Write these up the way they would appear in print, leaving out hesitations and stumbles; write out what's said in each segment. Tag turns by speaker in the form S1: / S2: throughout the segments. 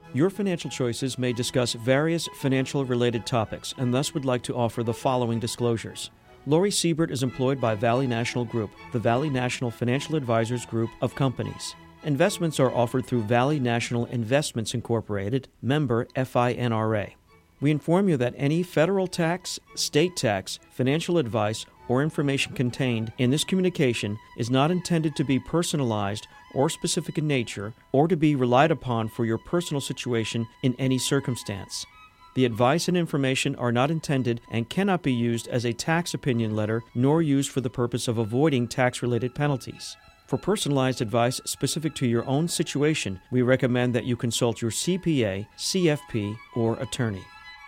S1: Your Financial Choices may discuss various financial-related topics and thus would like to offer the following disclosures. Lori Siebert is employed by Valley National Group, the Valley National Financial Advisors Group of companies. Investments are offered through Valley National Investments Incorporated, member FINRA. We inform you that any federal tax, state tax, financial advice, or information contained in this communication is not intended to be personalized or specific in nature or to be relied upon for your personal situation in any circumstance. The advice and information are not intended and cannot be used as a tax opinion letter nor used for the purpose of avoiding tax-related penalties. For personalized advice specific to your own situation, we recommend that you consult your CPA, CFP, or attorney.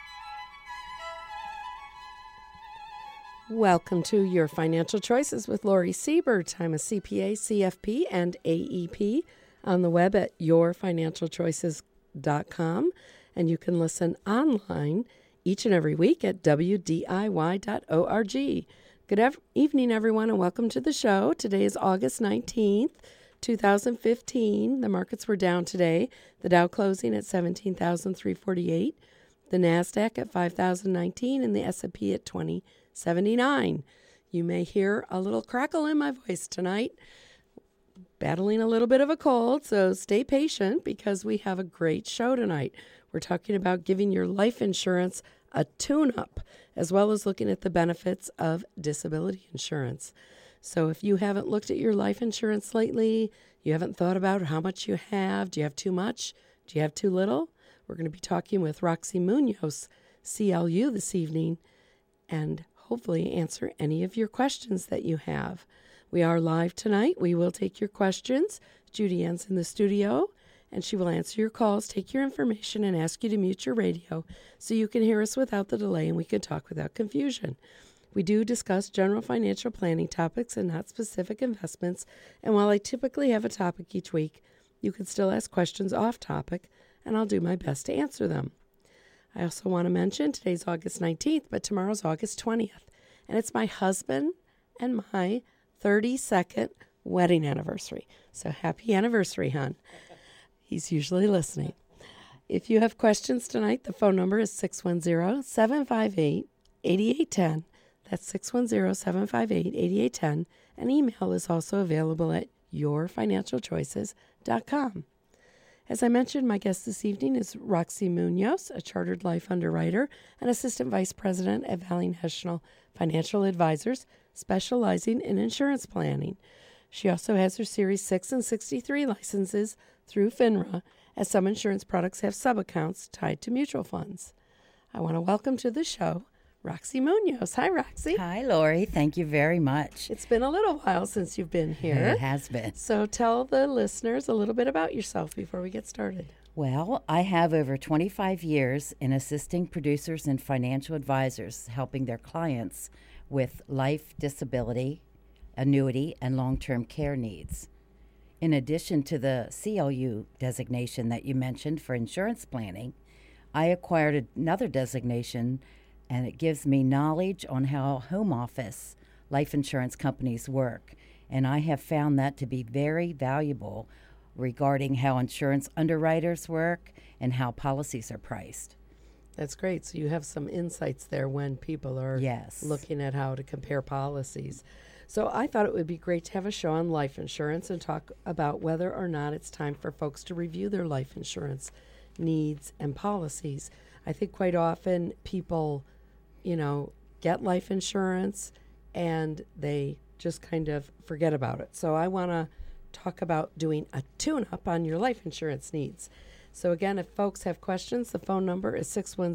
S2: Welcome to Your Financial Choices with Lori Siebert. I'm a CPA, CFP, and AEP on the web at yourfinancialchoices.com, and you can listen online each and every week at wdiy.org. Good evening, everyone, and welcome to the show. Today is August 19th, 2015. The markets were down today. The Dow closing at 17,348, the NASDAQ at 5,019, and the S&P at 2079. You may hear a little crackle in my voice tonight. Battling a little bit of a cold, so stay patient because we have a great show tonight. We're talking about giving your life insurance a tune-up, as well as looking at the benefits of disability insurance. So if you haven't looked at your life insurance lately, you haven't thought about how much you have, do you have too much, do you have too little? We're going to be talking with Roxy Munoz, CLU, this evening, and hopefully answer any of your questions that you have. We are live tonight. We will take your questions. Judy Ann's in the studio, and she will answer your calls, take your information, and ask you to mute your radio so you can hear us without the delay and we can talk without confusion. We do discuss general financial planning topics and not specific investments, and while I typically have a topic each week, you can still ask questions off topic, and I'll do my best to answer them. I also want to mention today's August 19th, but tomorrow's August 20th, and it's my husband and my 32nd wedding anniversary. So happy anniversary, hon. He's usually listening. If you have questions tonight, the phone number is 610-758-8810. That's 610-758-8810. And email is also available at yourfinancialchoices.com. As I mentioned, my guest this evening is Roxy Munoz, a chartered life underwriter and assistant vice president at Valley National Financial Advisors, specializing in insurance planning. She also has her Series 6 and 63 licenses through FINRA, as some insurance products have sub-accounts tied to mutual funds. I want to welcome to the show Roxy Munoz. Hi, Roxy.
S3: Hi, Lori. Thank you very much.
S2: It's been a little while since you've been here.
S3: It has been.
S2: So tell the listeners a little bit about yourself before we get started.
S3: Well, I have over 25 years in assisting producers and financial advisors, helping their clients with life, disability, annuity, and long-term care needs. In addition to the CLU designation that you mentioned for insurance planning, I acquired another designation, and it gives me knowledge on how home office life insurance companies work. And I have found that to be very valuable regarding how insurance underwriters work and how policies are priced.
S2: That's great. So you have some insights there when people are looking at how to compare policies. So I thought it would be great to have a show on life insurance and talk about whether or not it's time for folks to review their life insurance needs and policies. I think quite often people, get life insurance and they just kind of forget about it. So I want to talk about doing a tune-up on your life insurance needs. So again, if folks have questions, the phone number is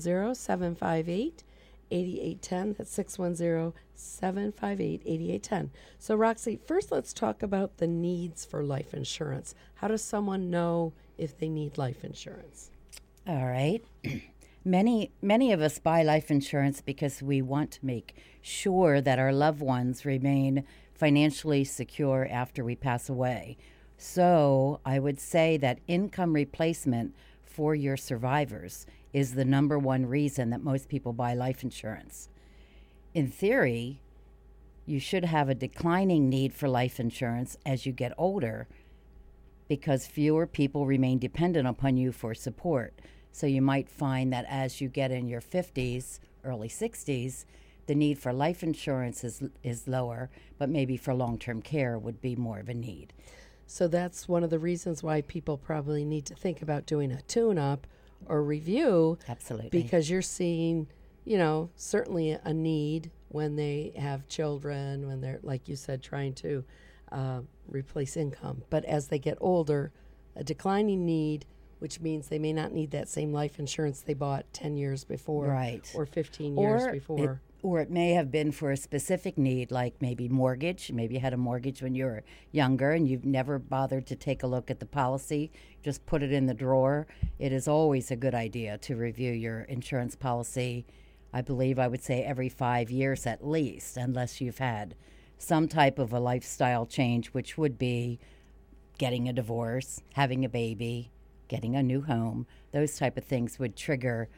S2: 610-758-8810. That's 610-758-8810. So Roxy, first let's talk about the needs for life insurance. How does someone know if they need life insurance?
S3: All right. Many of us buy life insurance because we want to make sure that our loved ones remain financially secure after we pass away. So I would say that income replacement for your survivors is the number one reason that most people buy life insurance. In theory, you should have a declining need for life insurance as you get older, because fewer people remain dependent upon you for support. So you might find that as you get in your 50s, early 60s, the need for life insurance is lower, but maybe for long-term care would be more of a need.
S2: So that's one of the reasons why people probably need to think about doing a tune-up or review.
S3: Absolutely.
S2: Because you're seeing, certainly a need when they have children, when they're, like you said, trying to replace income. But as they get older, a declining need, which means they may not need that same life insurance they bought 10 years before,
S3: right,
S2: or 15 years before.
S3: Or it may have been for a specific need, like maybe mortgage. Maybe you had a mortgage when you were younger and you've never bothered to take a look at the policy, just put it in the drawer. It is always a good idea to review your insurance policy. I believe I would say every 5 years at least, unless you've had some type of a lifestyle change, which would be getting a divorce, having a baby, getting a new home. Those type of things would trigger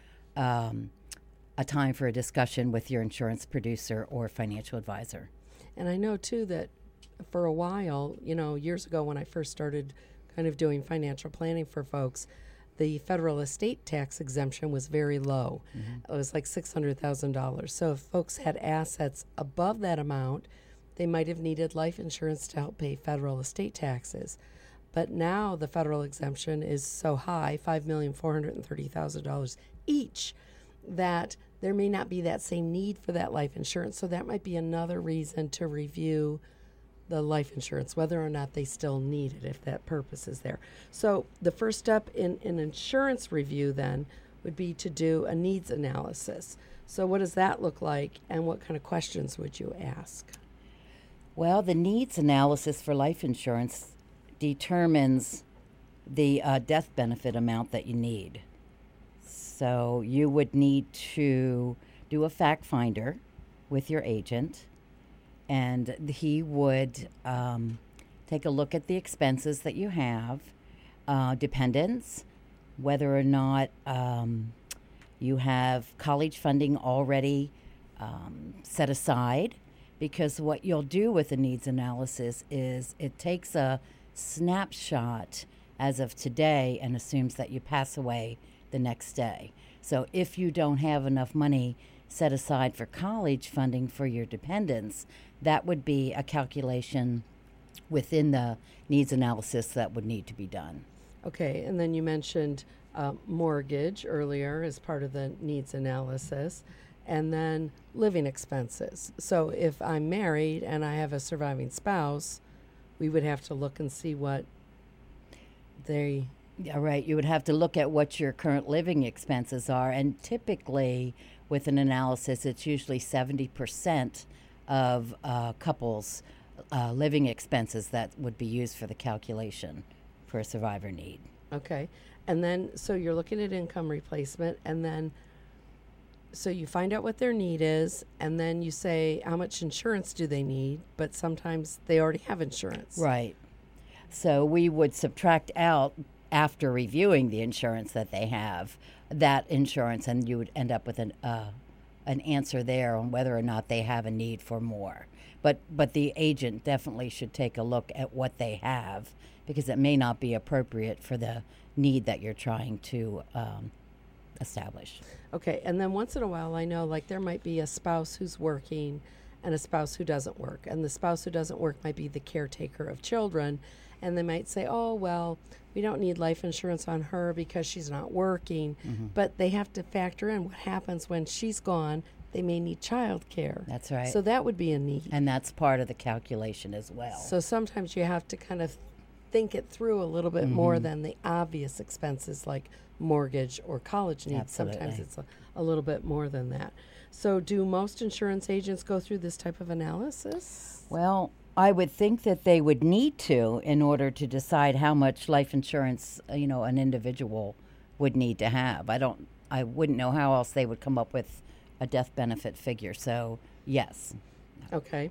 S3: a time for a discussion with your insurance producer or financial advisor.
S2: And I know, too, that for a while, years ago when I first started kind of doing financial planning for folks, the federal estate tax exemption was very low. Mm-hmm. It was like $600,000. So if folks had assets above that amount, they might have needed life insurance to help pay federal estate taxes. But now the federal exemption is so high, $5,430,000 each, that there may not be that same need for that life insurance. So that might be another reason to review the life insurance, whether or not they still need it, if that purpose is there. So the first step in an insurance review then would be to do a needs analysis. So what does that look like, and what kind of questions would you ask?
S3: Well, the needs analysis for life insurance determines the death benefit amount that you need. So you would need to do a fact finder with your agent, and he would take a look at the expenses that you have, dependents, whether or not you have college funding already set aside, because what you'll do with the needs analysis is it takes a snapshot as of today and assumes that you pass away the next day. So if you don't have enough money set aside for college funding for your dependents, that would be a calculation within the needs analysis that would need to be done.
S2: Okay, and then you mentioned mortgage earlier as part of the needs analysis, and then living expenses. So if I'm married and I have a surviving spouse, we would have to look and see what they...
S3: Yeah, right. You would have to look at what your current living expenses are, and typically with an analysis, it's usually 70% of couples' living expenses that would be used for the calculation for a survivor need.
S2: Okay. And then, so you're looking at income replacement, and then, so you find out what their need is, and then you say how much insurance do they need, but sometimes they already have insurance.
S3: Right. So we would subtract out, after reviewing the insurance that they have, that insurance, and you would end up with an answer there on whether or not they have a need for more. But the agent definitely should take a look at what they have, because it may not be appropriate for the need that you're trying to establish.
S2: Okay, and then once in a while, I know, like, there might be a spouse who's working and a spouse who doesn't work, and the spouse who doesn't work might be the caretaker of children, and they might say, oh, well, we don't need life insurance on her because she's not working. Mm-hmm. But they have to factor in what happens when she's gone. They may need child care.
S3: That's right.
S2: So that would be a need.
S3: And that's part of the calculation as well.
S2: So sometimes you have to kind of think it through a little bit more than the obvious expenses like mortgage or college needs.
S3: Absolutely.
S2: Sometimes it's a little bit more than that. So do most insurance agents go through this type of analysis?
S3: Well, I would think that they would need to in order to decide how much life insurance, an individual would need to have. I wouldn't know how else they would come up with a death benefit figure. So, yes.
S2: Okay.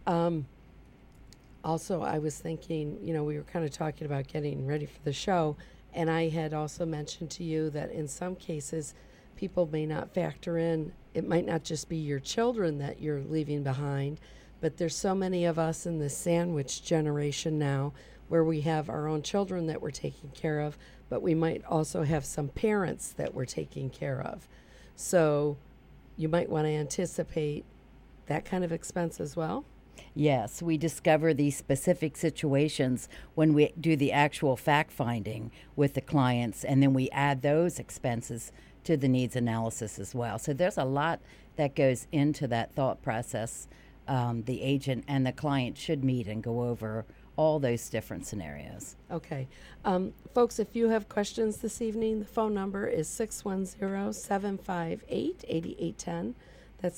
S2: Also, I was thinking, we were kind of talking about getting ready for the show, and I had also mentioned to you that in some cases, people may not factor in, it might not just be your children that you're leaving behind, but there's so many of us in the sandwich generation now where we have our own children that we're taking care of, but we might also have some parents that we're taking care of. So you might want to anticipate that kind of expense as well.
S3: Yes, we discover these specific situations when we do the actual fact-finding with the clients, and then we add those expenses to the needs analysis as well. So there's a lot that goes into that thought process. The agent and the client should meet and go over all those different scenarios.
S2: Okay. Folks, if you have questions this evening, the phone number is 610-758-8810. That's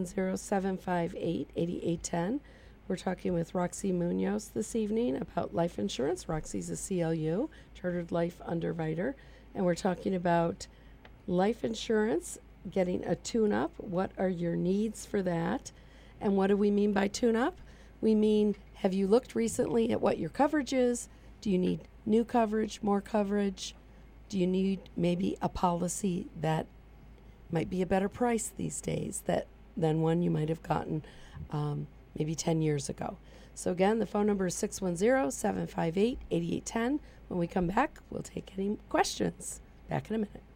S2: 610-758-8810. We're talking with Roxy Munoz this evening about life insurance. Roxy's a CLU, Chartered Life Underwriter, and we're talking about life insurance, getting a tune-up. What are your needs for that? And what do we mean by tune-up? We mean, have you looked recently at what your coverage is? Do you need new coverage, more coverage? Do you need maybe a policy that might be a better price these days than one you might have gotten maybe 10 years ago? So again, the phone number is 610-758-8810. When we come back, we'll take any questions. Back in a minute.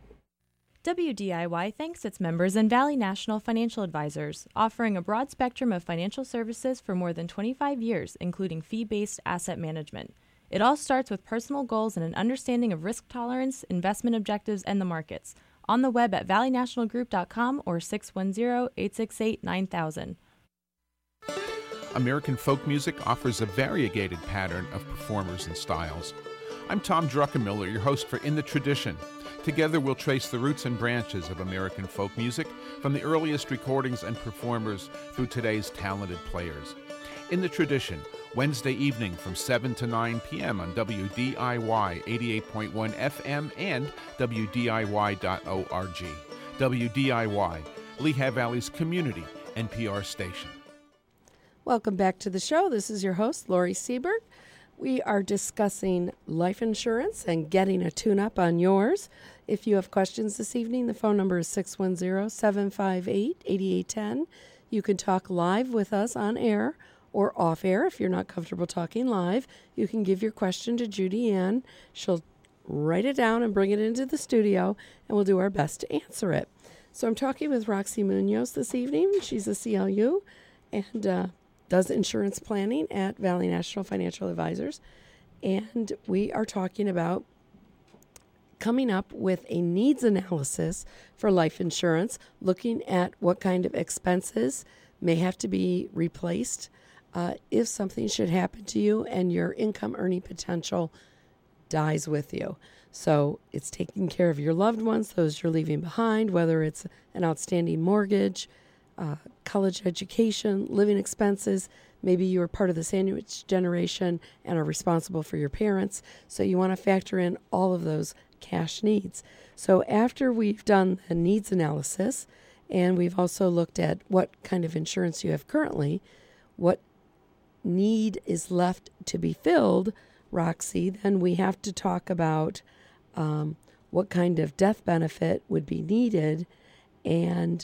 S4: WDIY thanks its members and Valley National Financial Advisors, offering a broad spectrum of financial services for more than 25 years, including fee-based asset management. It all starts with personal goals and an understanding of risk tolerance, investment objectives, and the markets. On the web at valleynationalgroup.com or 610-868-9000.
S5: American folk music offers a variegated pattern of performers and styles. I'm Tom Druckenmiller, your host for In the Tradition. Together we'll trace the roots and branches of American folk music from the earliest recordings and performers through today's talented players. In the Tradition, Wednesday evening from 7 to 9 p.m. on WDIY 88.1 FM and WDIY.org. WDIY, Lehigh Valley's community NPR station.
S2: Welcome back to the show. This is your host, Lori Siebert. We are discussing life insurance and getting a tune-up on yours. If you have questions this evening, the phone number is 610-758-8810. You can talk live with us on air or off air. If you're not comfortable talking live, you can give your question to Judy Ann. She'll write it down and bring it into the studio, and we'll do our best to answer it. So I'm talking with Roxy Munoz this evening. She's a CLU and does insurance planning at Valley National Financial Advisors. And we are talking about coming up with a needs analysis for life insurance, looking at what kind of expenses may have to be replaced if something should happen to you and your income earning potential dies with you. So it's taking care of your loved ones, those you're leaving behind, whether it's an outstanding mortgage, college education, living expenses. Maybe you were part of the sandwich generation and are responsible for your parents. So you want to factor in all of those cash needs. So after we've done a needs analysis, and we've also looked at what kind of insurance you have currently, what need is left to be filled, Roxy, then we have to talk about what kind of death benefit would be needed and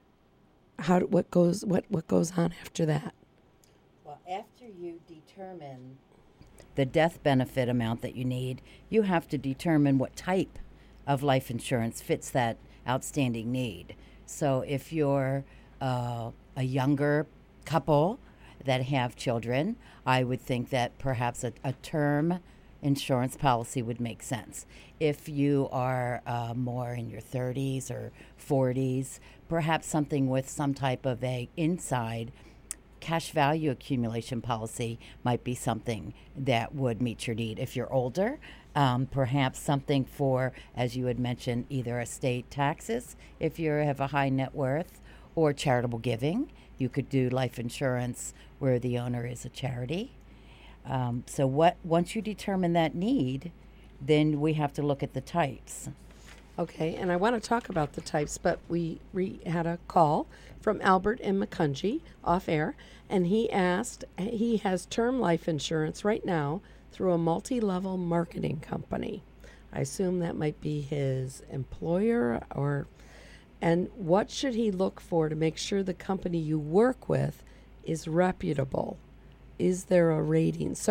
S2: what goes on after that.
S3: Well, after you determine the death benefit amount that you need, you have to determine what type of life insurance fits that outstanding need. So if you're a younger couple that have children, I would think that perhaps a term insurance policy would make sense. If you are more in your 30s or 40s, perhaps something with some type of a inside cash value accumulation policy might be something that would meet your need. If you're older, perhaps something for, as you had mentioned, either estate taxes, if you have a high net worth, or charitable giving. You could do life insurance where the owner is a charity. So once you determine that need, then we have to look at the types.
S2: Okay, and I want to talk about the types, but we had a call from Albert in Macungie off air, and he asked, he has term life insurance right now through a multi-level marketing company. I assume that might be his employer, and what should he look for to make sure the company you work with is reputable? Is there a rating? So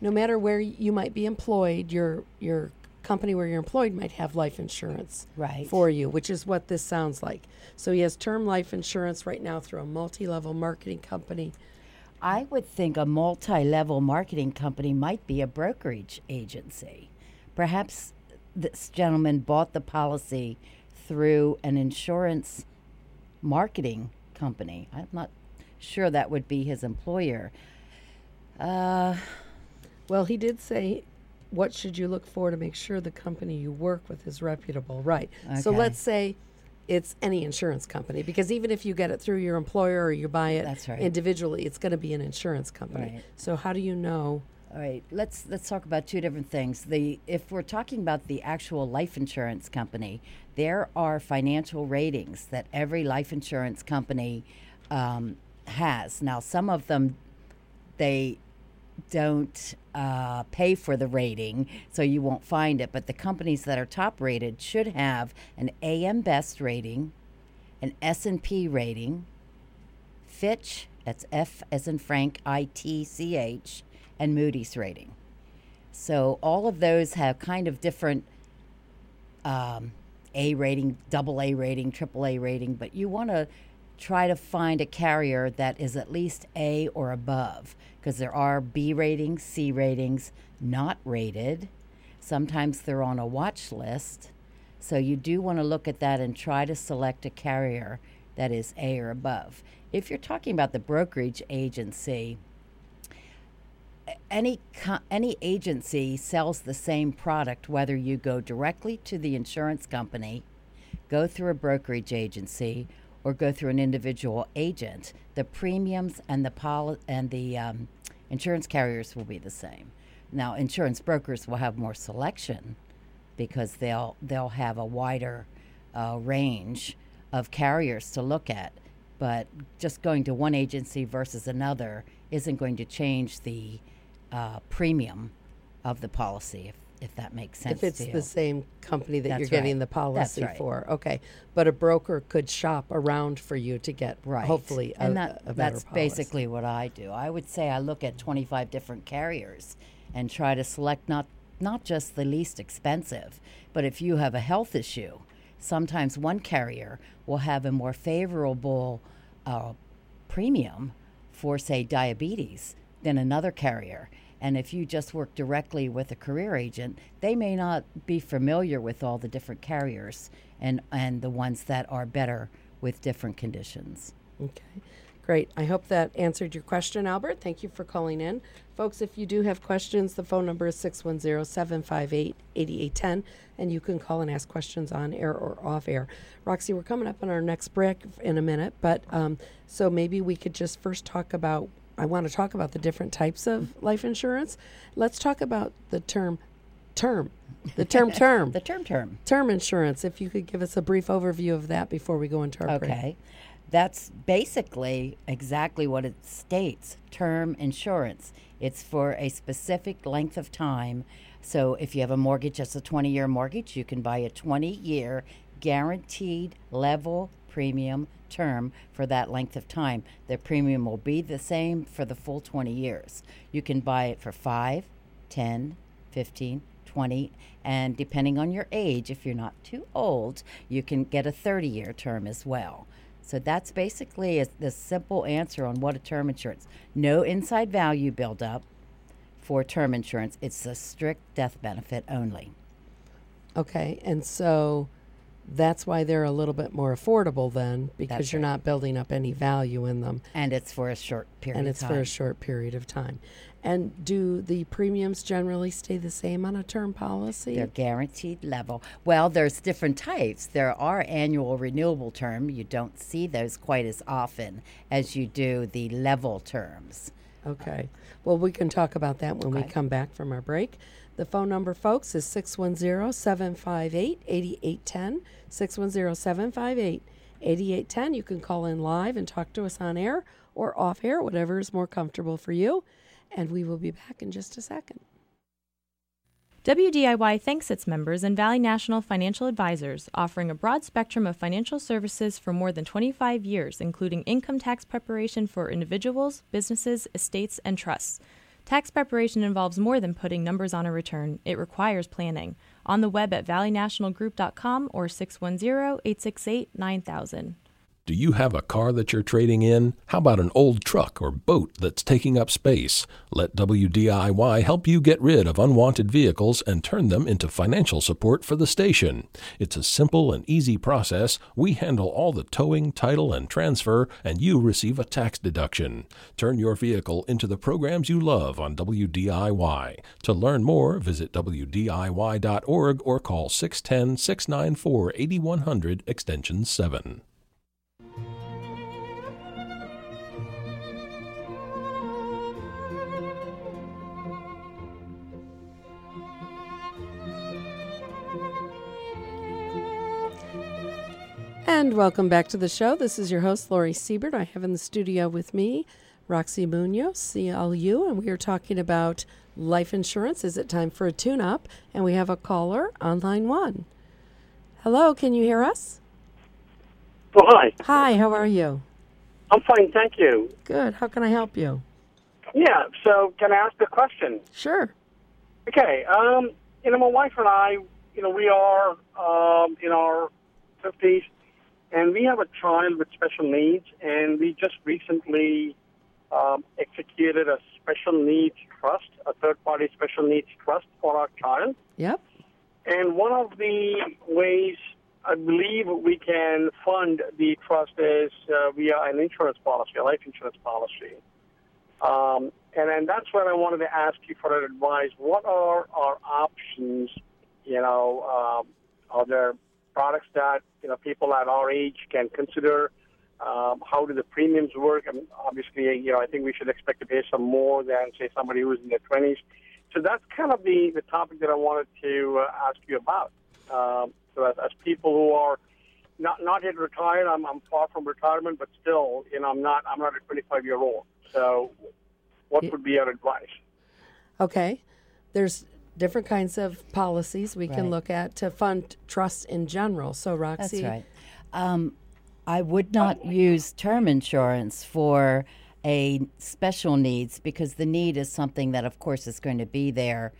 S2: no matter where you might be employed, your company where you're employed might have life insurance
S3: Right.
S2: for you, which is what this sounds like. So he has term life insurance right now through a multi-level marketing company.
S3: I would think a multi-level marketing company might be a brokerage agency. Perhaps this gentleman bought the policy through an insurance marketing company. I'm not sure that would be his employer.
S2: Well, he did say, what should you look for to make sure the company you work with is reputable? Right. So
S3: Okay.
S2: let's say it's any insurance company, because even if you get it through your employer or you buy it
S3: That's right.
S2: individually, it's going to be an insurance company.
S3: Right.
S2: So how do you know?
S3: All right, let's talk about two different things. If we're talking about the actual life insurance company, there are financial ratings that every life insurance company has. Now, some of them they don't pay for the rating, so you won't find it. But the companies that are top rated should have an AM Best rating, an S&P rating, Fitch, that's F as in Frank, ITCH, and Moody's rating. So all of those have kind of different A rating, double A rating, triple A rating, but you want to try to find a carrier that is at least A or above, because there are B ratings, C ratings, not rated. Sometimes they're on a watch list. So you do want to look at that and try to select a carrier that is A or above. If you're talking about the brokerage agency, any agency sells the same product, whether you go directly to the insurance company, go through a brokerage agency, or go through an individual agent. The premiums and the insurance carriers will be the same. Now, insurance brokers will have more selection because they'll have a wider range of carriers to look at. But just going to one agency versus another isn't going to change the premium of the policy, if that makes sense
S2: If it's
S3: to you.
S2: the same company that
S3: That's
S2: you're getting
S3: right.
S2: the policy
S3: That's right.
S2: for. Okay. But a broker could shop around for you to get,
S3: Right.
S2: hopefully, a
S3: and
S2: better
S3: that's
S2: policy.
S3: basically what I do. I would say I look at 25 different carriers and try to select not just the least expensive, but if you have a health issue, sometimes one carrier will have a more favorable premium for, say, diabetes than another carrier. And if you just work directly with a career agent, they may not be familiar with all the different carriers and the ones that are better with different conditions.
S2: Okay, great. I hope that answered your question, Albert. Thank you for calling in. Folks, if you do have questions, the phone number is 610-758-8810, and you can call and ask questions on air or off air. Roxy, we're coming up on our next break in a minute, but so maybe we could just first talk about, I want to talk about the different types of life insurance. Let's talk about the term. The term.
S3: The term.
S2: Term insurance, if you could give us a brief overview of that before we go into our break.
S3: Okay. That's basically exactly what it states, term insurance. It's for a specific length of time. So if you have a mortgage that's a 20-year mortgage, you can buy a 20-year guaranteed level premium term for that length of time. The premium will be the same for the full 20 years. You can buy it for 5, 10, 15, 20, and depending on your age, if you're not too old, you can get a 30-year term as well. So that's basically the simple answer on what a term insurance. No inside value buildup for term insurance. It's a strict death benefit only.
S2: Okay, and so that's why they're a little bit more affordable then, because
S3: That's
S2: you're
S3: right.
S2: not building up any value in them.
S3: And it's for a short period
S2: And
S3: of
S2: it's
S3: time.
S2: for a short period of time. And do the premiums generally stay the same on a term policy?
S3: They're guaranteed level. Well, there's different types. There are annual renewable term. You don't see those quite as often as you do the level terms.
S2: Okay. Well, we can talk about that when we
S3: Okay.
S2: come back from our break. The phone number, folks, is 610-758-8810, 610-758-8810. You can call in live and talk to us on air or off air, whatever is more comfortable for you. And we will be back in just a second.
S4: WDIY thanks its members and Valley National Financial Advisors, offering a broad spectrum of financial services for more than 25 years, including income tax preparation for individuals, businesses, estates, and trusts. Tax preparation involves more than putting numbers on a return. It requires planning. On the web at valleynationalgroup.com or 610-868-9000.
S6: Do you have a car that you're trading in? How about an old truck or boat that's taking up space? Let WDIY help you get rid of unwanted vehicles and turn them into financial support for the station. It's a simple and easy process. We handle all the towing, title, and transfer, and you receive a tax deduction. Turn your vehicle into the programs you love on WDIY. To learn more, visit WDIY.org or call 610-694-8100 extension 7.
S2: And welcome back to the show. This is your host, Lori Siebert. I have in the studio with me Roxy Munoz, CLU, and we are talking about life insurance. Is it time for a tune-up? And we have a caller on line 1. Hello, can you hear us?
S7: Oh, hi.
S2: Hi, how are you?
S7: I'm fine, thank you.
S2: Good. How can I help you?
S7: Yeah, so can I ask a question?
S2: Sure.
S7: Okay, my wife and I, we are in our 50s, and we have a child with special needs, and we just recently executed a special needs trust, a third-party special needs trust for our child.
S2: Yep.
S7: And one of the ways I believe we can fund the trust is via an insurance policy, a life insurance policy. And that's what I wanted to ask you for advice. What are our options? Are there products that people at our age can consider? How do the premiums work? I mean, obviously, I think we should expect to pay some more than, say, somebody who's in their 20s. So that's kind of the topic that I wanted to ask you about. So as people who are not yet retired, I'm far from retirement, but still, I'm not a 25-year-old. So what would be your advice?
S2: Okay. There's different kinds of policies we can look at to fund trusts in general. So, Roxy.
S3: That's right. I would not use term insurance for a special needs because the need is something that, of course, is going to be there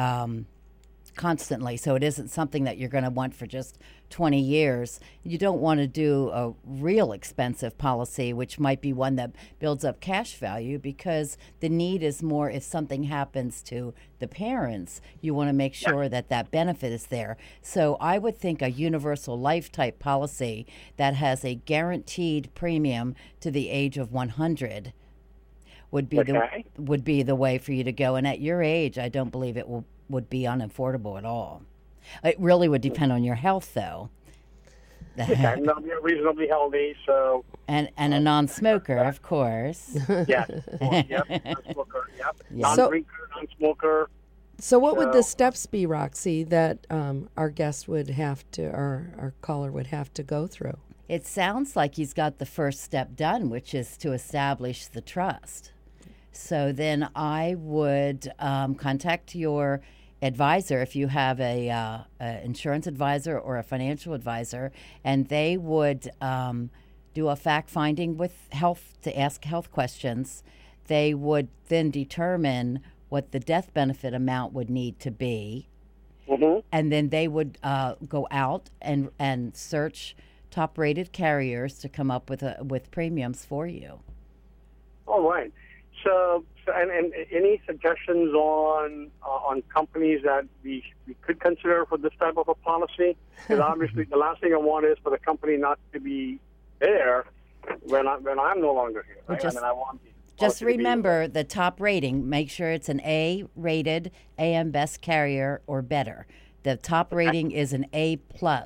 S3: constantly. So it isn't something that you're going to want for just 20 years. You don't want to do a real expensive policy, which might be one that builds up cash value, because the need is more if something happens to the parents, you want to make sure that that benefit is there. So I would think a universal life type policy that has a guaranteed premium to the age of 100 would be the way for you to go. And at your age, I don't believe it would be unaffordable at all. It really would depend on your health, though.
S7: I'm not reasonably healthy, so...
S3: And a non-smoker, of course.
S7: Yes, non-smoker, non-drinker, non-smoker.
S2: So what would the steps be, Roxy, that our guest would have to, or our caller would have to go through?
S3: It sounds like he's got the first step done, which is to establish the trust. So then I would contact your advisor if you have a insurance advisor or a financial advisor, and they would do a fact finding with health to ask health questions. They would then determine what the death benefit amount would need to be, and then they would go out and search top-rated carriers to come up with premiums for you.
S7: All right. So and any suggestions on companies that we could consider for this type of a policy? Because obviously the last thing I want is for the company not to be there when I'm no longer here. Right? I want the
S3: just remember the top rating. Make sure it's an A-rated, AM Best carrier or better. The top rating is an A+.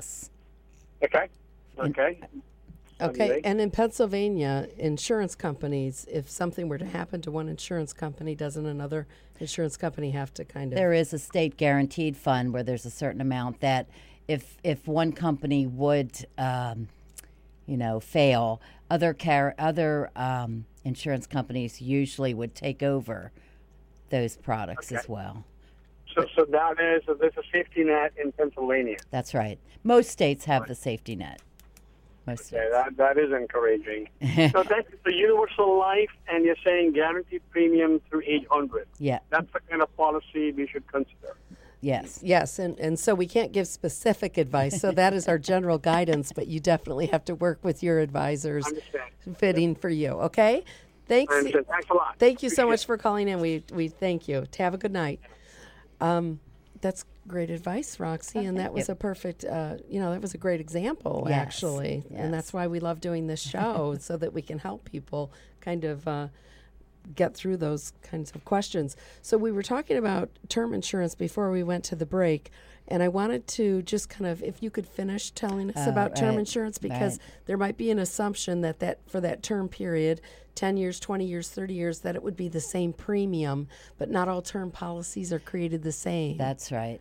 S2: Okay, and in Pennsylvania, insurance companies, if something were to happen to one insurance company, doesn't another insurance company have to kind of...
S3: There is a state guaranteed fund where there's a certain amount that if one company would, fail, other insurance companies usually would take over those products as well.
S7: So there's a safety net in Pennsylvania.
S3: That's right. Most states have the safety net. Most
S7: Okay,
S3: states.
S7: that is encouraging. So that's the universal life, and you're saying guaranteed premium through age 100.
S3: Yeah.
S7: That's the kind of policy we should consider.
S3: Yes.
S2: Yes, and so we can't give specific advice. So that is our general guidance, but you definitely have to work with your advisors
S7: Understand.
S2: fitting for you. Okay? Thanks.
S7: I understand. Thanks a lot.
S2: Thank you so
S7: Appreciate
S2: much for calling in. We thank you. Have a good night. That's great advice, Roxy, and that was a perfect, that was a great example,
S3: Yes,
S2: actually.
S3: yes.
S2: And that's why we love doing this show, so that we can help people kind of get through those kinds of questions. So we were talking about term insurance before we went to the break, and I wanted to just kind of, if you could finish telling us about term
S3: right,
S2: insurance, because
S3: right.
S2: there might be an assumption that for that term period, 10 years, 20 years, 30 years, that it would be the same premium, but not all term policies are created the same.
S3: That's right.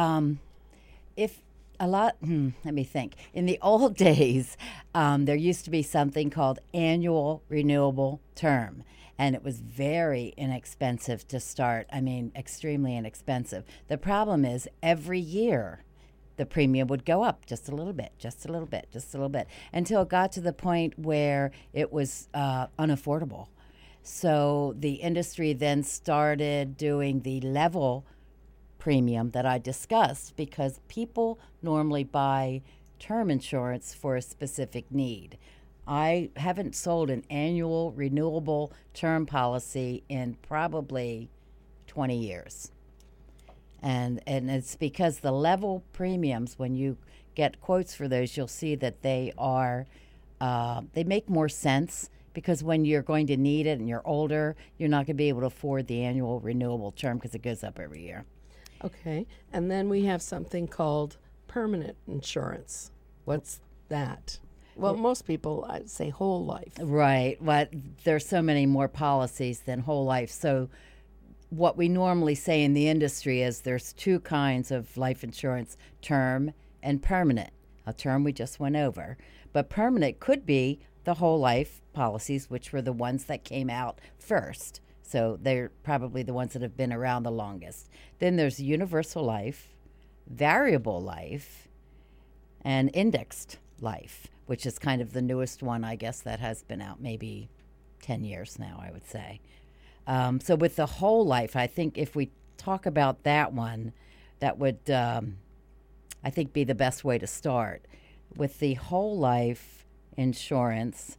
S3: Let me think. In the old days, there used to be something called annual renewable term, and it was very inexpensive to start. I mean, extremely inexpensive. The problem is every year the premium would go up just a little bit, just a little bit, just a little bit, until it got to the point where it was unaffordable. So the industry then started doing the level premium that I discussed, because people normally buy term insurance for a specific need. I haven't sold an annual renewable term policy in probably 20 years. And it's because the level premiums, when you get quotes for those, you'll see that they are, they make more sense, because when you're going to need it and you're older, you're not going to be able to afford the annual renewable term because it goes up every year.
S2: Okay. And then we have something called permanent insurance. What's that? Well, most people, I'd say whole life.
S3: Right. But there's so many more policies than whole life. So what we normally say in the industry is there's two kinds of life insurance, term and permanent. A term we just went over. But permanent could be the whole life policies, which were the ones that came out first. So they're probably the ones that have been around the longest. Then there's universal life, variable life, and indexed life, which is kind of the newest one, I guess, that has been out maybe 10 years now, I would say. So with the whole life, I think if we talk about that one, that would, I think, be the best way to start. With the whole life insurance,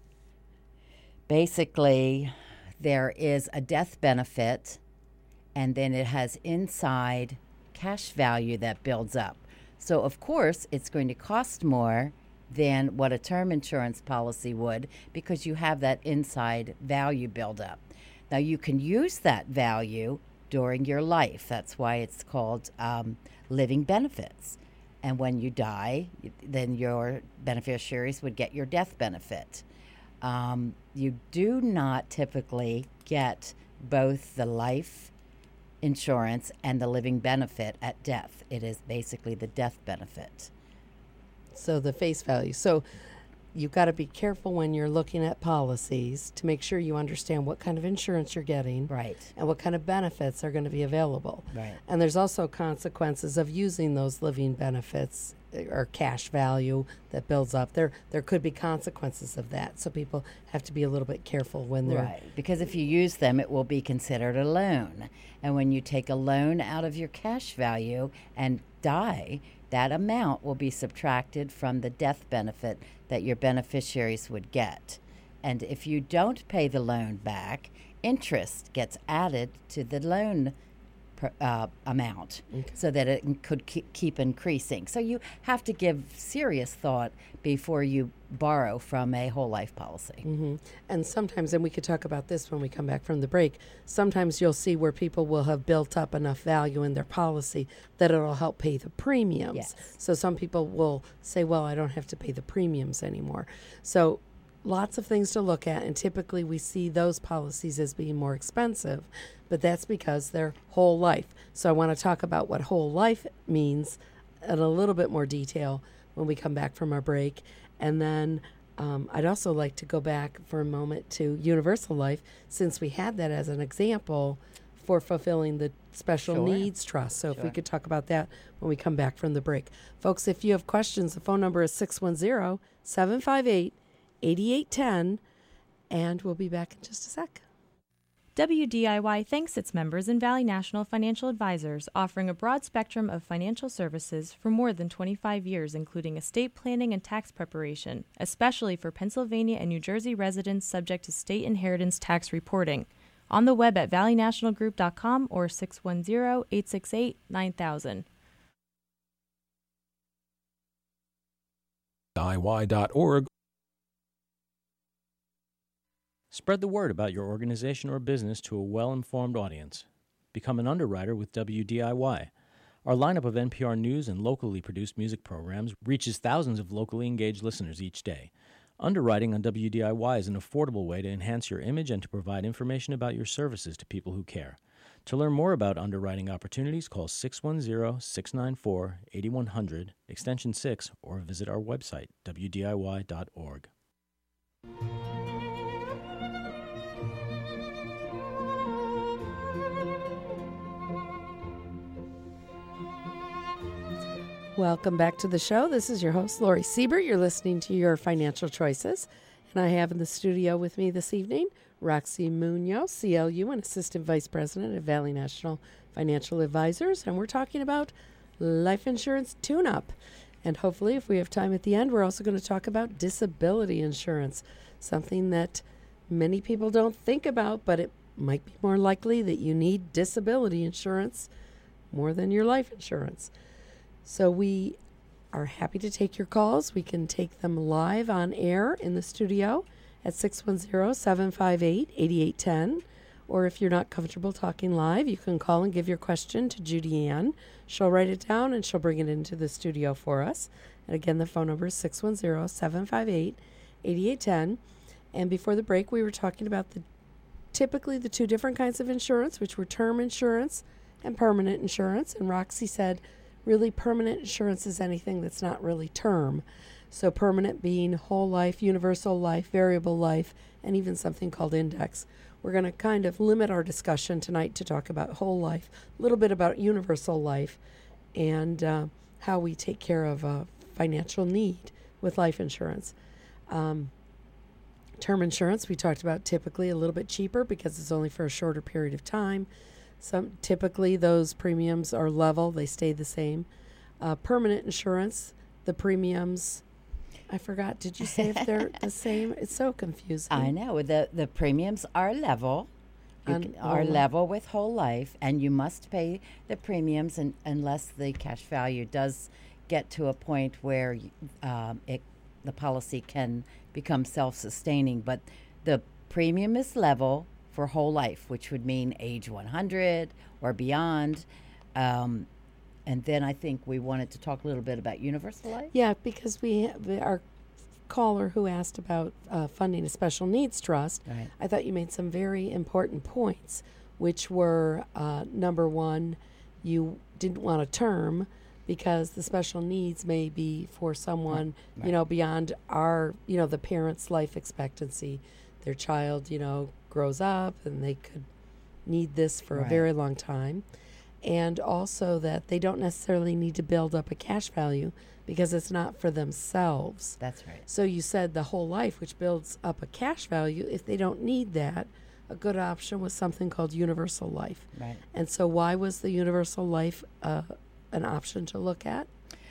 S3: basically there is a death benefit, and then it has inside cash value that builds up. So, of course, it's going to cost more than what a term insurance policy would, because you have that inside value buildup. Now, you can use that value during your life. That's why it's called living benefits. And when you die, then your beneficiaries would get your death benefit. You do not typically get both the life insurance and the living benefit at death. It is basically the death benefit.
S2: So the face value. So you've got to be careful when you're looking at policies to make sure you understand what kind of insurance you're getting.
S3: Right.
S2: And what kind of benefits are going to be available.
S3: Right.
S2: And there's also consequences of using those living benefits or cash value that builds up. There could be consequences of that. So people have to be a little bit careful when they're...
S3: Right. Because if you use them, it will be considered a loan. And when you take a loan out of your cash value and die, that amount will be subtracted from the death benefit that your beneficiaries would get. And if you don't pay the loan back, interest gets added to the loan amount, so that it could keep increasing. So you have to give serious thought before you borrow from a whole life policy.
S2: Mm-hmm. And sometimes, and we could talk about this when we come back from the break, sometimes you'll see where people will have built up enough value in their policy that it'll help pay the premiums.
S3: Yes.
S2: So some people will say, well, I don't have to pay the premiums anymore. So lots of things to look at, and typically we see those policies as being more expensive, but that's because they're whole life. So I want to talk about what whole life means in a little bit more detail when we come back from our break. And then I'd also like to go back for a moment to universal life, since we had that as an example for fulfilling the special
S3: Sure.
S2: needs trust. So if we
S3: Sure.
S2: could talk about that when we come back from the break. Folks, if you have questions, the phone number is 610-758-8810, and we'll be back in just a sec.
S4: WDIY thanks its members in Valley National Financial Advisors, offering a broad spectrum of financial services for more than 25 years, including estate planning and tax preparation, especially for Pennsylvania and New Jersey residents subject to state inheritance tax reporting. On the web at valleynationalgroup.com or 610-868-9000.
S6: DIY.org.
S8: Spread the word about your organization or business to a well-informed audience. Become an underwriter with WDIY. Our lineup of NPR News and locally produced music programs reaches thousands of locally engaged listeners each day. Underwriting on WDIY is an affordable way to enhance your image and to provide information about your services to people who care. To learn more about underwriting opportunities, call 610-694-8100, extension 6, or visit our website, wdiy.org.
S2: Welcome back to the show. This is your host, Lori Siebert. You're listening to Your Financial Choices. And I have in the studio with me this evening Roxy Munoz, CLU and Assistant Vice President at Valley National Financial Advisors. And we're talking about life insurance tune-up. And hopefully, if we have time at the end, we're also going to talk about disability insurance, something that many people don't think about, but it might be more likely that you need disability insurance more than your life insurance. So we are happy to take your calls. We can take them live on air in the studio at 610-758-8810. Or if you're not comfortable talking live, you can call and give your question to Judy Ann. She'll write it down and she'll bring it into the studio for us. And again, the phone number is 610-758-8810. And before the break, we were talking about typically the two different kinds of insurance, which were term insurance and permanent insurance. And Roxy said, really, permanent insurance is anything that's not really term. So permanent being whole life, universal life, variable life, and even something called index. We're going to kind of limit our discussion tonight to talk about whole life, a little bit about universal life, and how we take care of a financial need with life insurance. Term insurance, we talked about, typically a little bit cheaper because it's only for a shorter period of time. Typically those premiums are level, they stay the same. Permanent insurance, the premiums, I forgot, did you say if they're the same? It's so confusing.
S3: I know. The premiums are level. Are level with whole life, and you must pay the premiums unless the cash value does get to a point where the policy can become self-sustaining. But the premium is level for whole life, which would mean age 100 or beyond. And then I think we wanted to talk a little bit about universal life.
S2: Yeah, because our caller who asked about funding a special needs trust,
S3: Right.
S2: I thought you made some very important points, which were, number one, you didn't want a term because the special needs may be for someone,
S3: Right.
S2: Beyond the parent's life expectancy. Their child, grows up and they could need this for a very long time. And also that they don't necessarily need to build up a cash value because it's not for themselves.
S3: That's right.
S2: So you said the whole life, which builds up a cash value, if they don't need that, a good option was something called universal life.
S3: Right.
S2: And so why was the universal life an option to look at?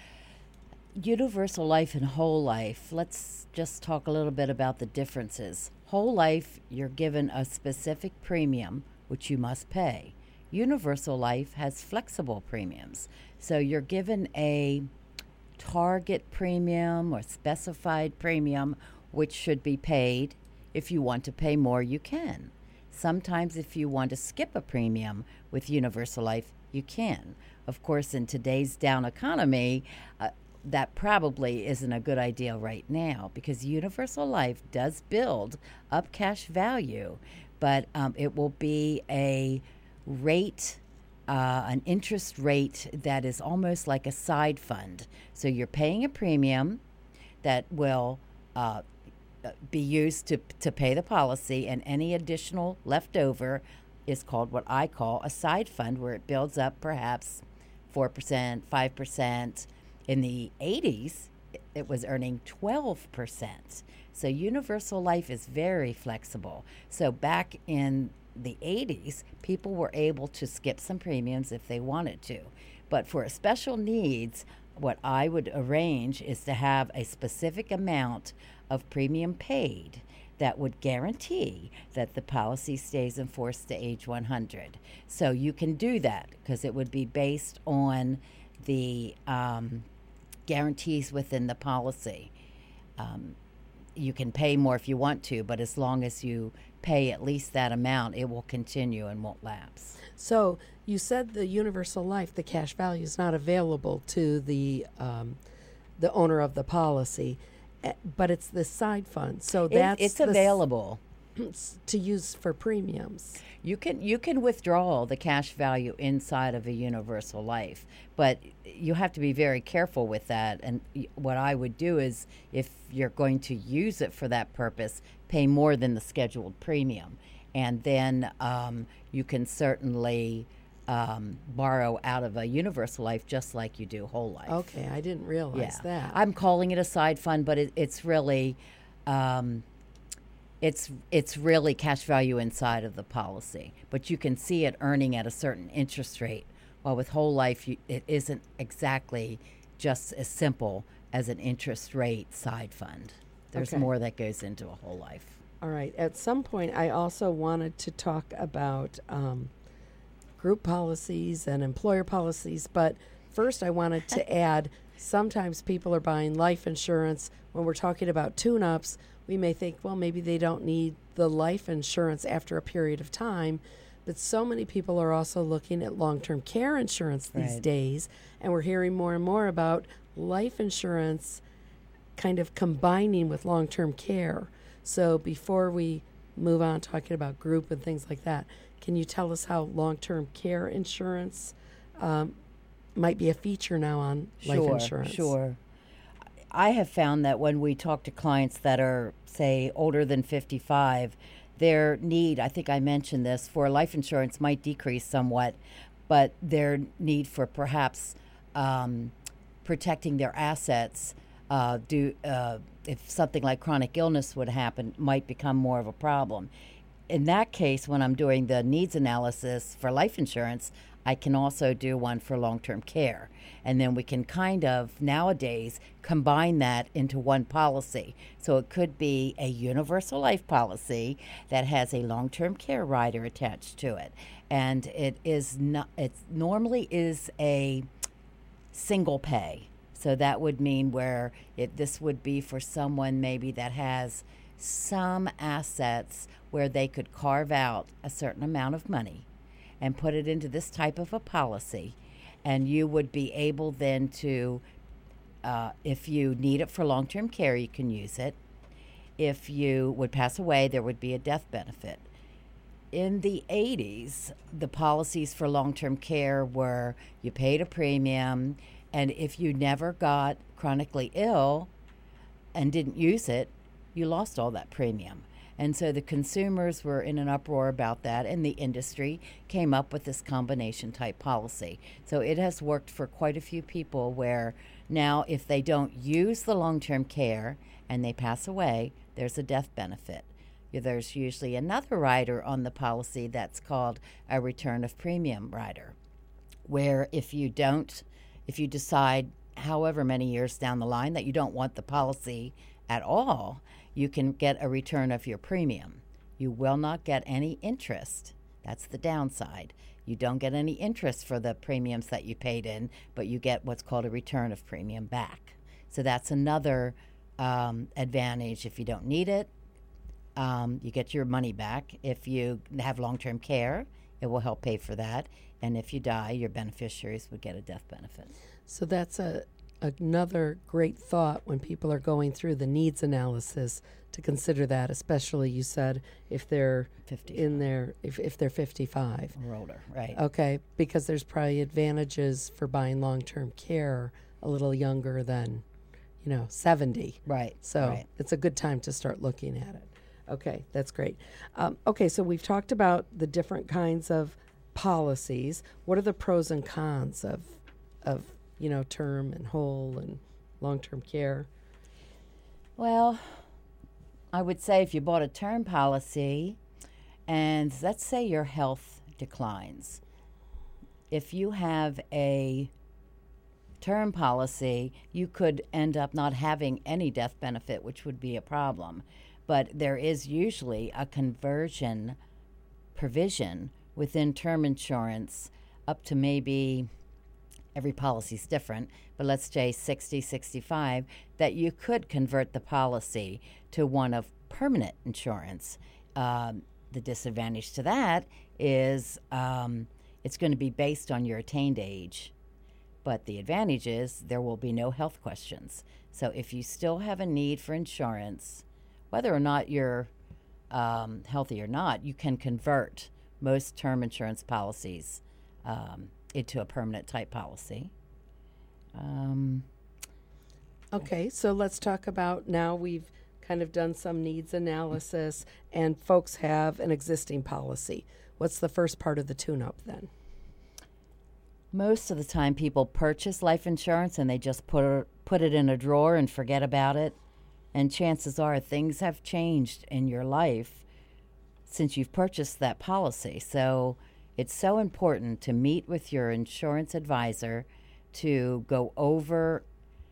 S3: Universal life and whole life. Let's just talk a little bit about the differences. Whole life, you're given a specific premium, which you must pay. Universal life has flexible premiums. So you're given a target premium or specified premium, which should be paid. If you want to pay more, you can. Sometimes if you want to skip a premium with universal life, you can. Of course, in today's down economy, that probably isn't a good idea right now because universal life does build up cash value, but it will be a rate, an interest rate that is almost like a side fund. So you're paying a premium that will be used to pay the policy, and any additional left over is called what I call a side fund, where it builds up perhaps 4%, 5%. In the 80s, it was earning 12%. So universal life is very flexible. So back in the 80s, people were able to skip some premiums if they wanted to. But for special needs, what I would arrange is to have a specific amount of premium paid that would guarantee that the policy stays in force to age 100. So you can do that because it would be based on the guarantees within the policy. You can pay more if you want to, but as long as you pay at least that amount, it will continue and won't lapse.
S2: So you said the universal life, the cash value is not available to the owner of the policy, but it's the side fund. So
S3: It's available
S2: to use for premiums.
S3: You can withdraw the cash value inside of a universal life, but you have to be very careful with that. And what I would do is, if you're going to use it for that purpose, pay more than the scheduled premium, and then you can certainly borrow out of a universal life just like you do whole life.
S2: Okay, I didn't realize that.
S3: I'm calling it a side fund, but it's really it's really cash value inside of the policy, but you can see it earning at a certain interest rate. While with whole life, it isn't exactly just as simple as an interest rate side fund. There's more that goes into a whole life.
S2: All right. At some point, I also wanted to talk about group policies and employer policies, but first I wanted to add, sometimes people are buying life insurance. When we're talking about tune-ups, we may think, well, maybe they don't need the life insurance after a period of time, but so many people are also looking at long-term care insurance these days, and we're hearing more and more about life insurance kind of combining with long-term care. So before we move on talking about group and things like that, can you tell us how long-term care insurance might be a feature now on life insurance?
S3: Sure. I have found that when we talk to clients that are, say, older than 55, their need, I think I mentioned this, for life insurance might decrease somewhat, but their need for perhaps protecting their assets if something like chronic illness would happen, might become more of a problem. In that case, when I'm doing the needs analysis for life insurance, I can also do one for long-term care. And then we can kind of, nowadays, combine that into one policy. So it could be a universal life policy that has a long-term care rider attached to it. And it normally is a single pay. So that would mean where this would be for someone maybe that has some assets where they could carve out a certain amount of money and put it into this type of a policy. And you would be able then to, if you need it for long-term care, you can use it. If you would pass away, there would be a death benefit. In the 80s, the policies for long-term care were you paid a premium, and if you never got chronically ill and didn't use it, you lost all that premium. And so the consumers were in an uproar about that, and the industry came up with this combination type policy. So it has worked for quite a few people where now if they don't use the long-term care and they pass away, there's a death benefit. There's usually another rider on the policy that's called a return of premium rider, where if you decide however many years down the line that you don't want the policy at all, you can get a return of your premium. You will not get any interest. That's the downside. You don't get any interest for the premiums that you paid in, but you get what's called a return of premium back. So that's another advantage. If you don't need it, you get your money back. If you have long-term care, it will help pay for that. And if you die, your beneficiaries would get a death benefit.
S2: So that's another great thought when people are going through the needs analysis to consider that, especially you said if they're 55. If they're 55
S3: or older, right?
S2: Okay, because there's probably advantages for buying long-term care a little younger than 70.
S3: Right.
S2: So
S3: right.
S2: It's a good time to start looking at it. Okay, that's great. Okay, so we've talked about the different kinds of policies. What are the pros and cons of term and whole and long-term care?
S3: Well, I would say if you bought a term policy and let's say your health declines, if you have a term policy, you could end up not having any death benefit, which would be a problem. But there is usually a conversion provision within term insurance up to maybe, every policy is different, but let's say 60, 65, that you could convert the policy to one of permanent insurance. The disadvantage to that is it's going to be based on your attained age. But the advantage is there will be no health questions. So if you still have a need for insurance, whether or not you're healthy or not, you can convert most term insurance policies into a permanent type policy.
S2: Okay, so let's talk about now we've kind of done some needs analysis and folks have an existing policy. What's the first part of the tune-up then?
S3: Most of the time people purchase life insurance and they just put it in a drawer and forget about it. And chances are things have changed in your life since you've purchased that policy. So it's so important to meet with your insurance advisor to go over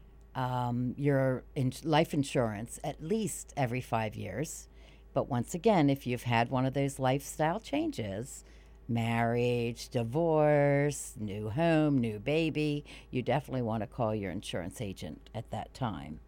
S3: your life insurance at least every 5 years. But once again, if you've had one of those lifestyle changes, marriage, divorce, new home, new baby, you definitely want to call your insurance agent at that time.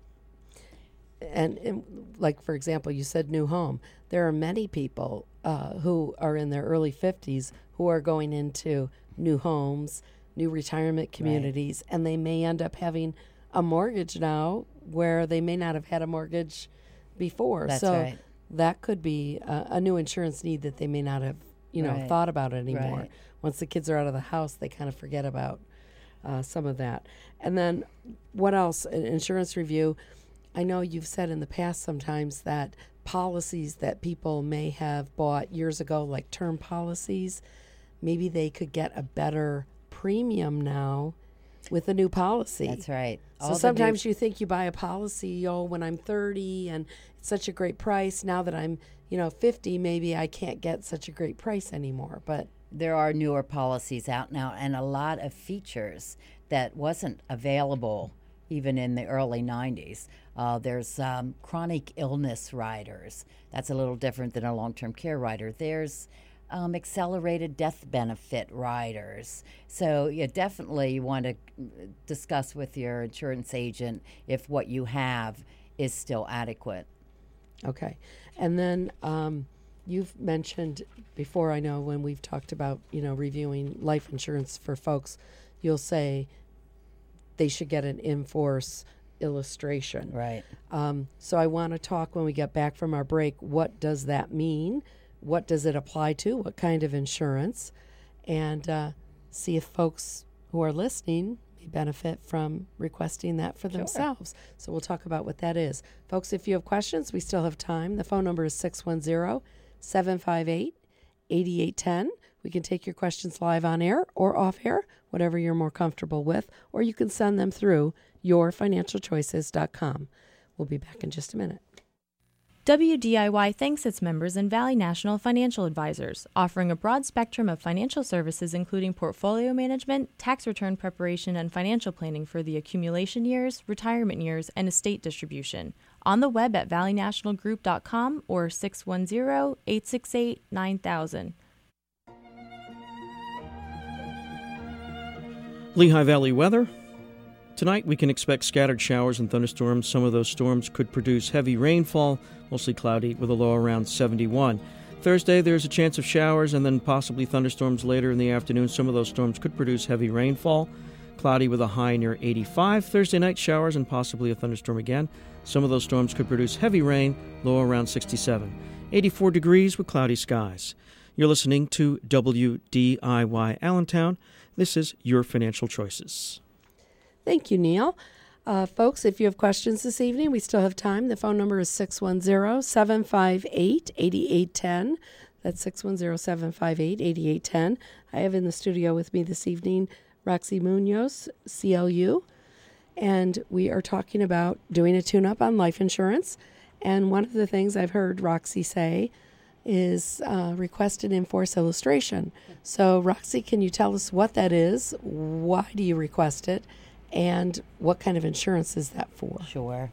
S2: And like, for example, you said new home. There are many people who are in their early 50s who are going into new homes, new retirement communities, right. And they may end up having a mortgage now where they may not have had a mortgage before.
S3: That's
S2: so
S3: right.
S2: That could be a new insurance need that they may not have,
S3: right.
S2: thought about it anymore.
S3: Right.
S2: Once the kids are out of the house, they kind of forget about some of that. And then what else? An insurance review. I know you've said in the past sometimes that policies that people may have bought years ago, like term policies, maybe they could get a better premium now with a new policy.
S3: That's right.
S2: So sometimes you think you buy a policy, when I'm 30 and it's such a great price. Now that I'm, 50, maybe I can't get such a great price anymore. But
S3: there are newer policies out now and a lot of features that wasn't available even in the early 90s. There's chronic illness riders. That's a little different than a long-term care rider. There's accelerated death benefit riders. So you definitely want to discuss with your insurance agent if what you have is still adequate.
S2: Okay. And then you've mentioned before, I know when we've talked about, reviewing life insurance for folks, you'll say they should get an in-force illustration.
S3: Right.
S2: So I want to talk when we get back from our break, what does that mean? What does it apply to? What kind of insurance? And see if folks who are listening may benefit from requesting that for themselves. So we'll talk about what that is. Folks, if you have questions, we still have time. The phone number is 610-758-8810. We can take your questions live on air or off air, whatever you're more comfortable with, or you can send them through yourfinancialchoices.com. We'll be back in just a minute.
S4: WDIY thanks its members in Valley National Financial Advisors, offering a broad spectrum of financial services including portfolio management, tax return preparation, and financial planning for the accumulation years, retirement years, and estate distribution. On the web at valleynationalgroup.com or 610-868-9000.
S1: Lehigh Valley weather. Tonight we can expect scattered showers and thunderstorms. Some of those storms could produce heavy rainfall, mostly cloudy with a low around 71. Thursday there's a chance of showers and then possibly thunderstorms later in the afternoon. Some of those storms could produce heavy rainfall, cloudy with a high near 85. Thursday night showers and possibly a thunderstorm again. Some of those storms could produce heavy rain, low around 67. 84 degrees with cloudy skies. You're listening to WDIY Allentown. This is Your Financial Choices.
S2: Thank you, Neil. Folks, if you have questions this evening, we still have time. The phone number is 610-758-8810. That's 610-758-8810. I have in the studio with me this evening Roxy Munoz, CLU, and we are talking about doing a tune-up on life insurance. And one of the things I've heard Roxy say is request an in-force illustration. So, Roxy, can you tell us what that is? Why do you request it? And what kind of insurance is that for?
S3: Sure.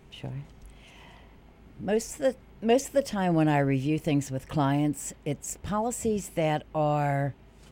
S3: Most of the time when I review things with clients, it's policies that are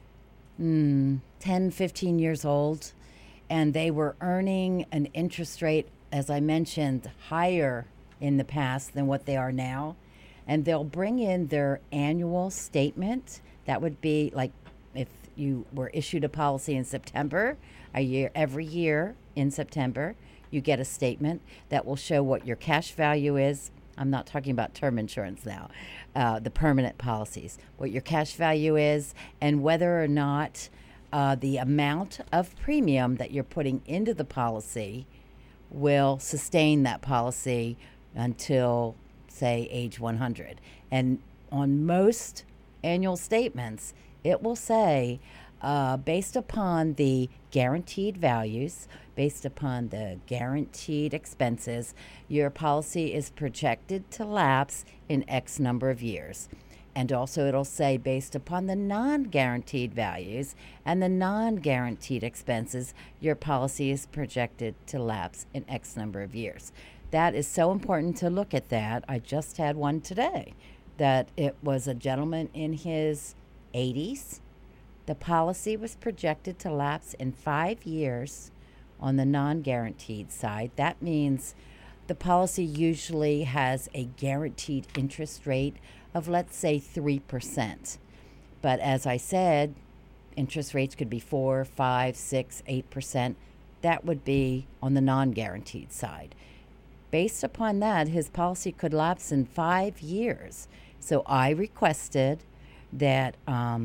S3: 10, 15 years old, and they were earning an interest rate, as I mentioned, higher in the past than what they are now. And they'll bring in their annual statement. That would be like if you were issued a policy in September, every year in September, you get a statement that will show what your cash value is. I'm not talking about term insurance now, the permanent policies, what your cash value is and whether or not the amount of premium that you're putting into the policy will sustain that policy until, say, age 100. And on most annual statements, it will say, based upon the guaranteed values, based upon the guaranteed expenses, your policy is projected to lapse in X number of years. And also it'll say, based upon the non-guaranteed values and the non-guaranteed expenses, your policy is projected to lapse in X number of years. That is so important to look at that. I just had one today that it was a gentleman in his 80s. The policy was projected to lapse in 5 years on the non-guaranteed side. That means the policy usually has a guaranteed interest rate of, let's say, 3%. But as I said, interest rates could be 4, 5, 6, 8%. That would be on the non-guaranteed side. Based upon that, his policy could lapse in 5 years. So I requested that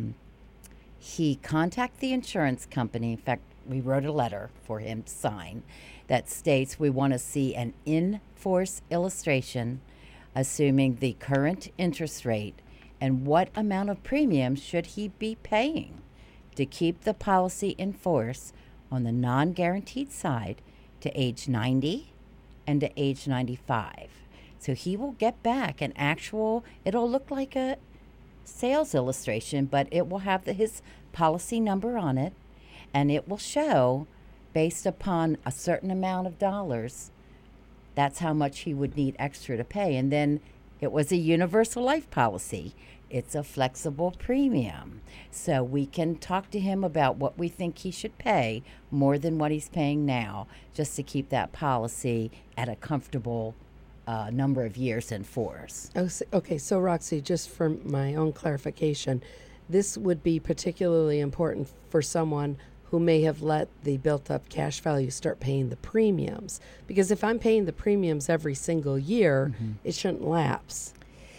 S3: he contact the insurance company. In fact, we wrote a letter for him to sign that states we want to see an in-force illustration assuming the current interest rate and what amount of premium should he be paying to keep the policy in force on the non-guaranteed side to age 90 and to age 95. So he will get back an actual, it'll look like a sales illustration, but it will have his policy number on it, and it will show, based upon a certain amount of dollars, that's how much he would need extra to pay. And then it was a universal life policy. It's a flexible premium. So we can talk to him about what we think he should pay more than what he's paying now, just to keep that policy at a comfortable number of years in force.
S2: Okay, so Roxy, just for my own clarification, this would be particularly important for someone who may have let the built-up cash value start paying the premiums. Because if I'm paying the premiums every single year, it shouldn't lapse.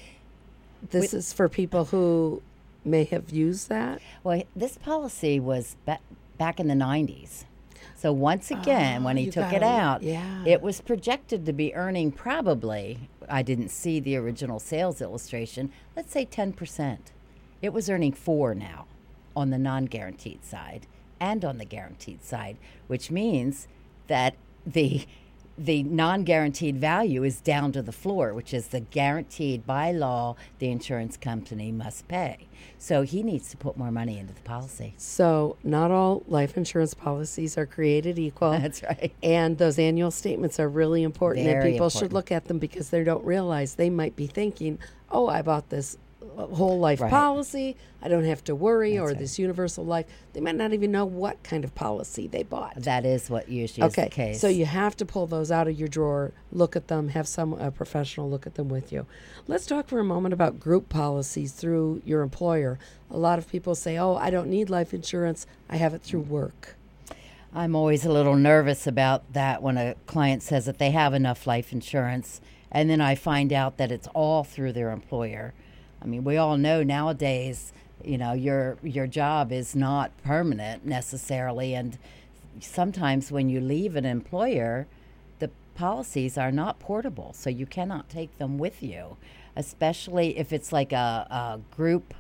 S2: This is for people who may have used that?
S3: Well, this policy was back in the 90s. So once again, when he took it out, it was projected to be earning probably, I didn't see the original sales illustration, let's say 10%. It was earning 4 now on the non-guaranteed side and on the guaranteed side, which means that the non-guaranteed value is down to the floor, which is the guaranteed by law the insurance company must pay. So he needs to put more money into the policy.
S2: So not all life insurance policies are created equal.
S3: That's right.
S2: And those annual statements are really important.
S3: Very
S2: and people
S3: important.
S2: should look at them because they don't realize they might be thinking, oh, I bought this whole life
S3: Right.
S2: policy. I don't have to worry,
S3: That's
S2: or
S3: right.
S2: this universal life. They might not even know what kind of policy they bought.
S3: That is what usually is the case.
S2: So you have to pull those out of your drawer, look at them, have a professional look at them with you. Let's talk for a moment about group policies through your employer. A lot of people say, oh, I don't need life insurance. I have it through work.
S3: I'm always a little nervous about that when a client says that they have enough life insurance, and then I find out that it's all through their employer. I mean, we all know nowadays, you know, your job is not permanent necessarily, and sometimes when you leave an employer, the policies are not portable, so you cannot take them with you, especially if it's like a group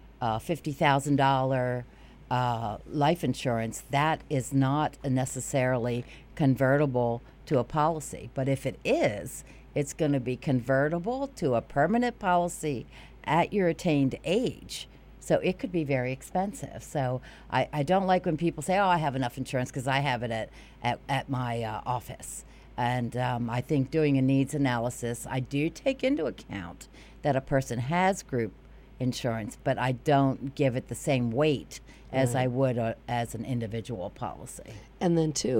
S3: $50,000 life insurance. That is not necessarily convertible to a policy. But if it is, it's going to be convertible to a permanent policy at your attained age. So it could be very expensive. So I don't like when people say, oh, I have enough insurance because I have it at my office. And I think doing a needs analysis, I do take into account that a person has group insurance, but I don't give it the same weight as I would as an individual policy.
S2: And then, too,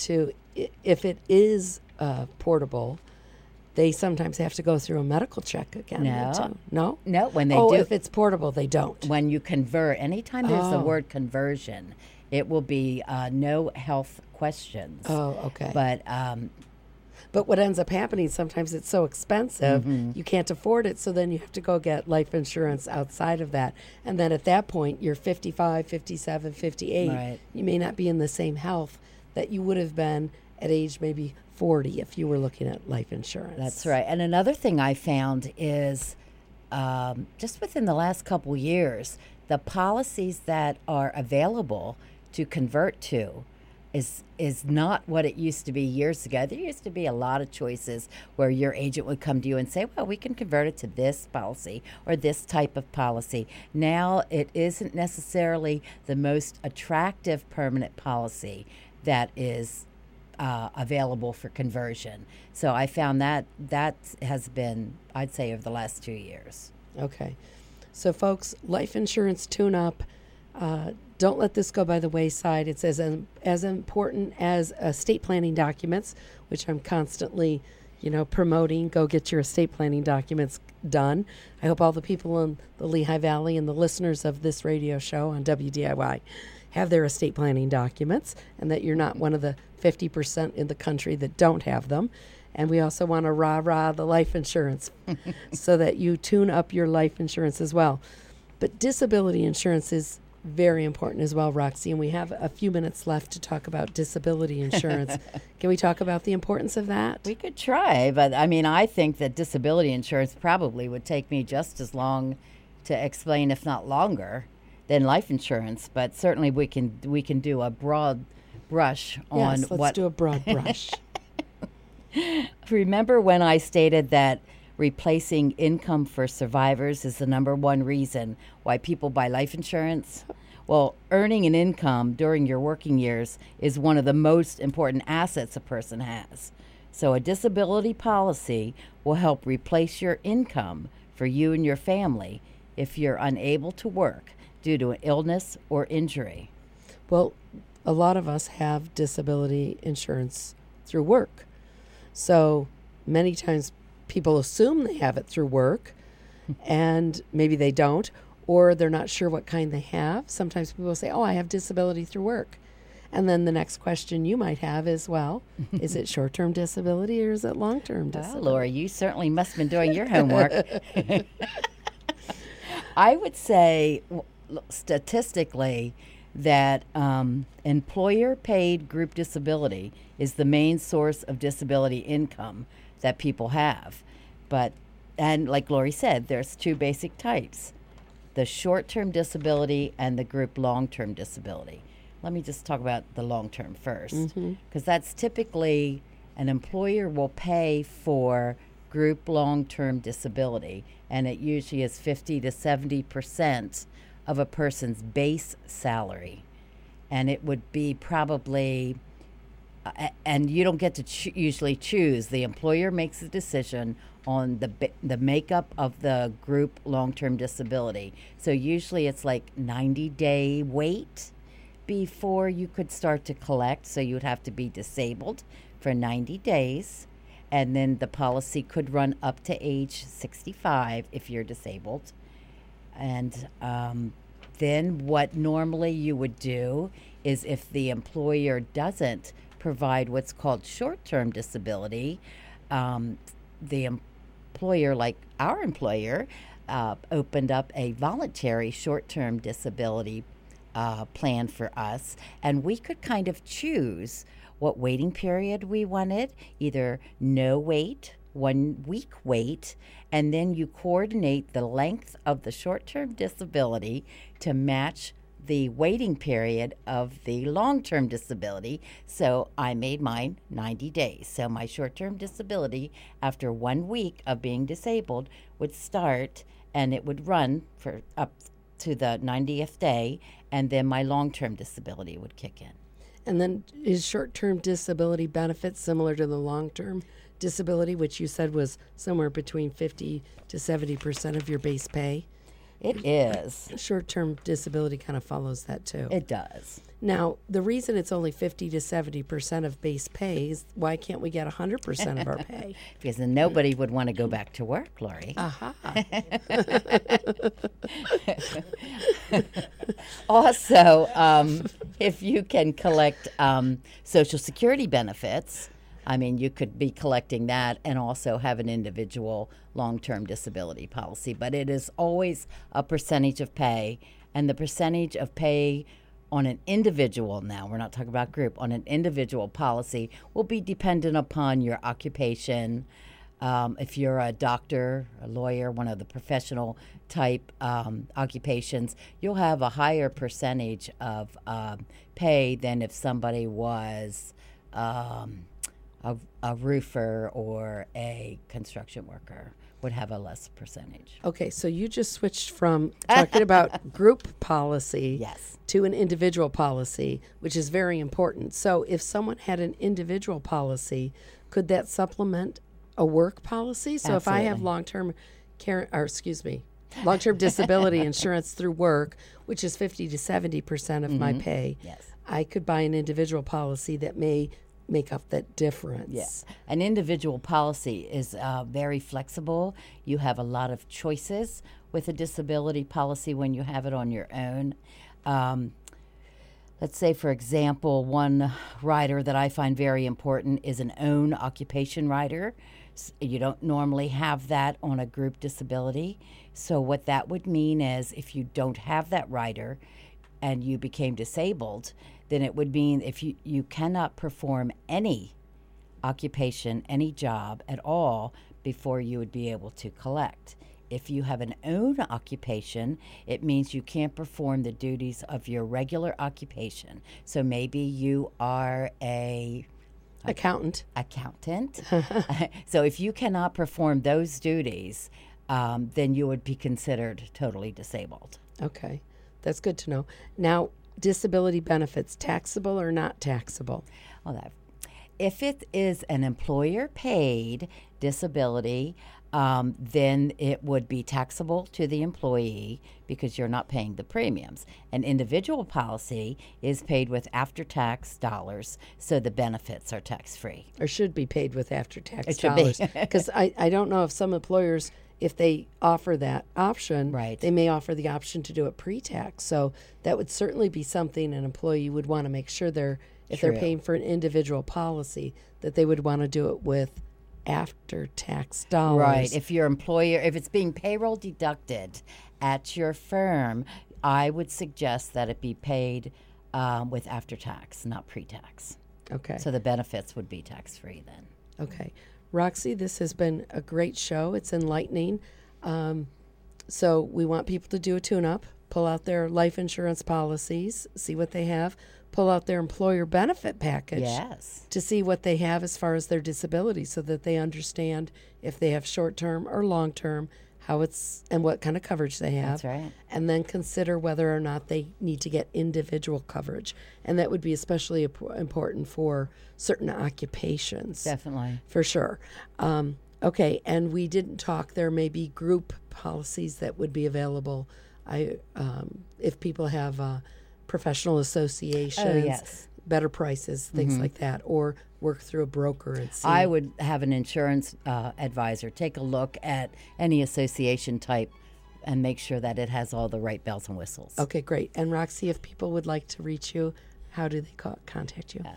S2: if it is portable, they sometimes have to go through a medical check again. No?
S3: No, when they
S2: do.
S3: do.
S2: If it's portable, they don't.
S3: When you convert, anytime there's the word conversion, it will be no health questions.
S2: Oh, okay.
S3: But
S2: what ends up happening, sometimes it's so expensive, you can't afford it, so then you have to go get life insurance outside of that. And then at that point, you're 55, 57, 58.
S3: Right.
S2: You may not be in the same health that you would have been at age maybe 40 if you were looking at life insurance.
S3: That's right. And another thing I found is just within the last couple years, the policies that are available to convert to is not what it used to be years ago. There used to be a lot of choices where your agent would come to you and say, well, we can convert it to this policy or this type of policy. Now it isn't necessarily the most attractive permanent policy that is available for conversion. So I found that has been, I'd say, over the last 2 years.
S2: Okay. So folks, life insurance tune-up, don't let this go by the wayside. It's as important as estate planning documents, which I'm constantly, promoting. Go get your estate planning documents done. I hope all the people in the Lehigh Valley and the listeners of this radio show on WDIY have their estate planning documents, and that you're not one of the 50% in the country that don't have them. And we also want to rah-rah the life insurance so that you tune up your life insurance as well. But disability insurance is very important as well, Roxy, and we have a few minutes left to talk about disability insurance. Can we talk about the importance of that?
S3: We could try, but I think that disability insurance probably would take me just as long to explain, if not longer, than life insurance. But certainly we can do a broad brush on
S2: what. Yes, let's do a broad brush.
S3: Remember when I stated that replacing income for survivors is the number one reason why people buy life insurance? Well, earning an income during your working years is one of the most important assets a person has. So a disability policy will help replace your income for you and your family if you're unable to work due to an illness or injury.
S2: Well, a lot of us have disability insurance through work. So many times people assume they have it through work, and maybe they don't, or they're not sure what kind they have. Sometimes people say, oh, I have disability through work. And then the next question you might have is, well, is it short-term disability or is it long-term disability?
S3: Well, Laura, you certainly must have been doing your homework. I would say statistically that employer-paid group disability is the main source of disability income that people have. And like Lori said, there's two basic types, the short-term disability and the group long-term disability. Let me just talk about the long-term first, because that's typically an employer will pay for group long-term disability, and it usually is 50 to 70% of a person's base salary. And it would be probably, and you don't get to usually choose. The employer makes the decision on the makeup of the group long-term disability. So usually it's like 90-day wait before you could start to collect. So you would have to be disabled for 90 days. And then the policy could run up to age 65 if you're disabled. And then what normally you would do is if the employer doesn't provide what's called short-term disability, the employer, like our employer, opened up a voluntary short-term disability plan for us, and we could kind of choose what waiting period we wanted, either no wait, 1 week wait, and then you coordinate the length of the short-term disability to match the waiting period of the long-term disability. So I made mine 90 days. So my short-term disability after 1 week of being disabled would start, and it would run for up to the 90th day, and then my long-term disability would kick in.
S2: And then is short-term disability benefits similar to the long-term disability, which you said was somewhere between 50 to 70% of your base pay?
S3: It is.
S2: Short-term disability kind of follows that too.
S3: It does.
S2: Now, the reason it's only 50 to 70% of base pay is why can't we get 100% of our pay?
S3: Because then nobody would want to go back to work, Lori.
S2: Aha.
S3: Also, if you can collect Social Security benefits, I mean, you could be collecting that and also have an individual long-term disability policy. But it is always a percentage of pay, and the percentage of pay on an individual, now we're not talking about group, on an individual policy will be dependent upon your occupation. If you're a doctor, a lawyer, one of the professional type occupations, you'll have a higher percentage of pay than if somebody was a roofer or a construction worker would have a less percentage.
S2: Okay, so you just switched from talking about group policy
S3: Yes.
S2: to an individual policy, which is very important. So if someone had an individual policy, could that supplement a work policy? So if I have
S3: Absolutely.
S2: long-term disability insurance through work, which is 50 to 70% of my pay,
S3: Yes.
S2: I could buy an individual policy that may make up that difference.
S3: Yes. An individual policy is very flexible. You have a lot of choices with a disability policy when you have it on your own. Let's say, for example, one rider that I find very important is an own occupation rider. You don't normally have that on a group disability. So what that would mean is if you don't have that rider and you became disabled, then it would mean if you cannot perform any occupation, any job at all before you would be able to collect. If you have an own occupation, it means you can't perform the duties of your regular occupation. So maybe you are a
S2: Accountant.
S3: So if you cannot perform those duties, then you would be considered totally disabled.
S2: Okay, that's good to know. Now, disability benefits, taxable or not taxable?
S3: Well, if it is an employer-paid disability, then it would be taxable to the employee because you're not paying the premiums. An individual policy is paid with after-tax dollars, so the benefits are tax-free.
S2: Or should be paid with after-tax
S3: It should be.
S2: dollars. Because I don't know if some employers, if they offer that option,
S3: Right.
S2: they may offer the option to do it pre-tax. So that would certainly be something an employee would want to make sure if they're
S3: True.
S2: paying for an individual policy, that they would want to do it with after-tax dollars.
S3: Right. If your employer, if it's being payroll deducted at your firm, I would suggest that it be paid with after-tax, not pre-tax.
S2: Okay.
S3: So the benefits would be tax-free then.
S2: Okay. Roxy, this has been a great show. It's enlightening. So we want people to do a tune-up, pull out their life insurance policies, see what they have, pull out their employer benefit package
S3: Yes.
S2: to see what they have as far as their disability so that they understand if they have short-term or long-term, how it's and what kind of coverage they have.
S3: That's right.
S2: And then consider whether or not they need to get individual coverage. And that would be especially important for certain occupations.
S3: Definitely.
S2: For sure. Okay, and we didn't talk, there may be group policies that would be available if people have professional associations,
S3: yes.
S2: better prices, things like that, or work through a broker and see.
S3: I would have an insurance advisor take a look at any association type and make sure that it has all the right bells and whistles.
S2: Okay, great. And Roxy, if people would like to reach you, how do they contact you?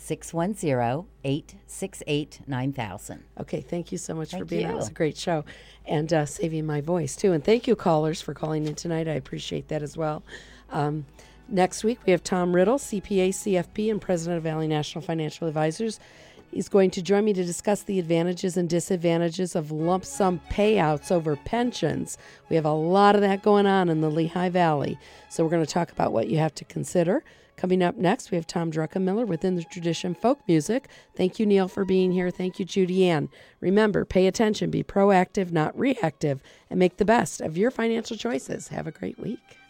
S3: 610-868-9000.
S2: Okay, thank you so much for
S3: Thank
S2: being on.
S3: you.
S2: It was a great show. And saving my voice, too. And thank you, callers, for calling in tonight. I appreciate that as well. Next week, we have Tom Riddle, CPA, CFP, and President of Valley National Financial Advisors. He's going to join me to discuss the advantages and disadvantages of lump sum payouts over pensions. We have a lot of that going on in the Lehigh Valley, so we're going to talk about what you have to consider. Coming up next, we have Tom Druckenmiller within the Tradition Folk Music. Thank you, Neil, for being here. Thank you, Judy Ann. Remember, pay attention, be proactive, not reactive, and make the best of your financial choices. Have a great week.